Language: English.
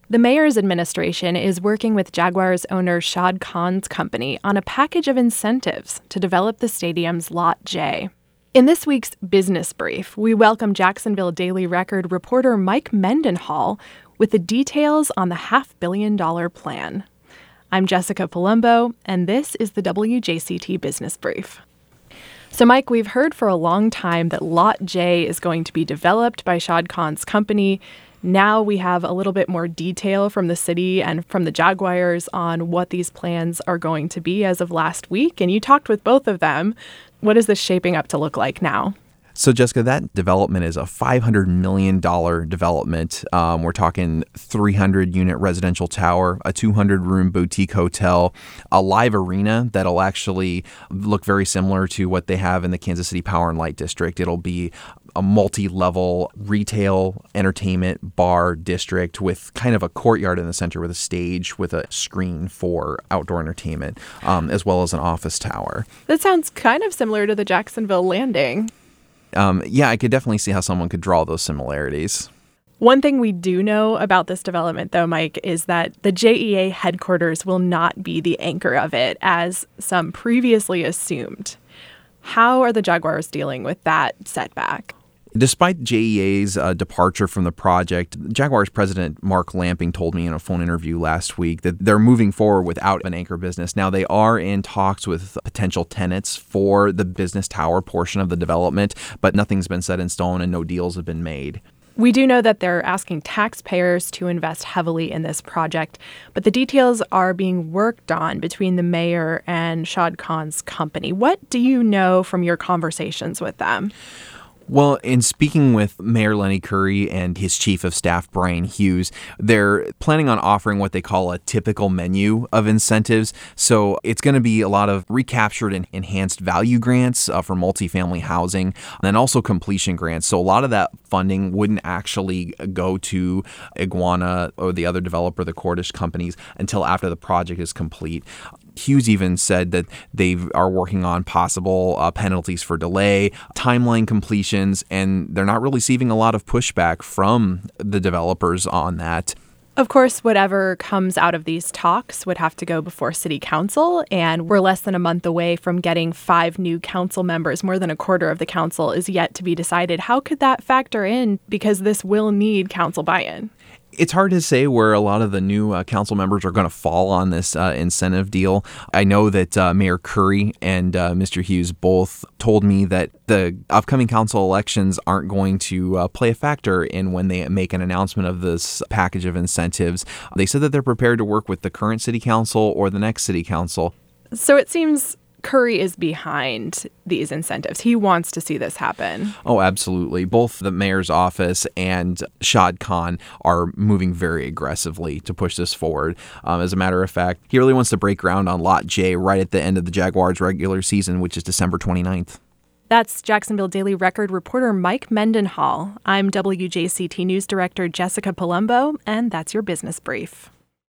The mayor's administration is working with Jaguars owner Shad Khan's company on a package of incentives to develop the stadium's Lot J. In this week's Business Brief, we welcome Jacksonville Daily Record reporter Mike Mendenhall with the details on the $500 million plan. I'm Jessica Palumbo, and this is the WJCT Business Brief. So, Mike, we've heard for a long time that Lot J is going to be developed by Shad Khan's company. Now we have a little bit more detail from the city and from the Jaguars on what these plans are going to be as of last week. And you talked with both of them. What is this shaping up to look like now? So, Jessica, that development is a $500 million development. We're talking 300-unit residential tower, a 200-room boutique hotel, a live arena that'll actually look very similar to what they have in the Kansas City Power and Light District. It'll be a multi-level retail, entertainment, bar district with kind of a courtyard in the center with a stage with a screen for outdoor entertainment, as well as an office tower. That sounds kind of similar to the Jacksonville Landing. I could definitely see how someone could draw those similarities. One thing we do know about this development, though, Mike, is that the JEA headquarters will not be the anchor of it, as some previously assumed. How are the Jaguars dealing with that setback? Despite JEA's departure from the project, Jaguars president Mark Lamping told me in a phone interview last week that they're moving forward without an anchor business. Now, they are in talks with potential tenants for the business tower portion of the development, but nothing's been set in stone and no deals have been made. We do know that they're asking taxpayers to invest heavily in this project, but the details are being worked on between the mayor and Shad Khan's company. What do you know from your conversations with them? Well, in speaking with Mayor Lenny Curry and his chief of staff, Brian Hughes, they're planning on offering what they call a typical menu of incentives. So it's going to be a lot of recaptured and enhanced value grants for multifamily housing, and then also completion grants. So a lot of that funding wouldn't actually go to Iguana or the other developer, the Cordish companies, until after the project is complete. Hughes even said that they are working on possible penalties for delay, timeline completions, and they're not really receiving a lot of pushback from the developers on that. Of course, whatever comes out of these talks would have to go before City Council, and we're less than a month away from getting 5 new council members. More than a quarter of the council is yet to be decided. How could that factor in? Because this will need council buy-in. It's hard to say where a lot of the new council members are going to fall on this incentive deal. I know that Mayor Curry and Mr. Hughes both told me that the upcoming council elections aren't going to play a factor in when they make an announcement of this package of incentives. They said that they're prepared to work with the current city council or the next city council. So it seems Curry is behind these incentives. He wants to see this happen. Oh, absolutely. Both the mayor's office and Shad Khan are moving very aggressively to push this forward. As a matter of fact, he really wants to break ground on Lot J right at the end of the Jaguars' regular season, which is December 29th. That's Jacksonville Daily Record reporter Mike Mendenhall. I'm WJCT News Director Jessica Palumbo, and that's your Business Brief.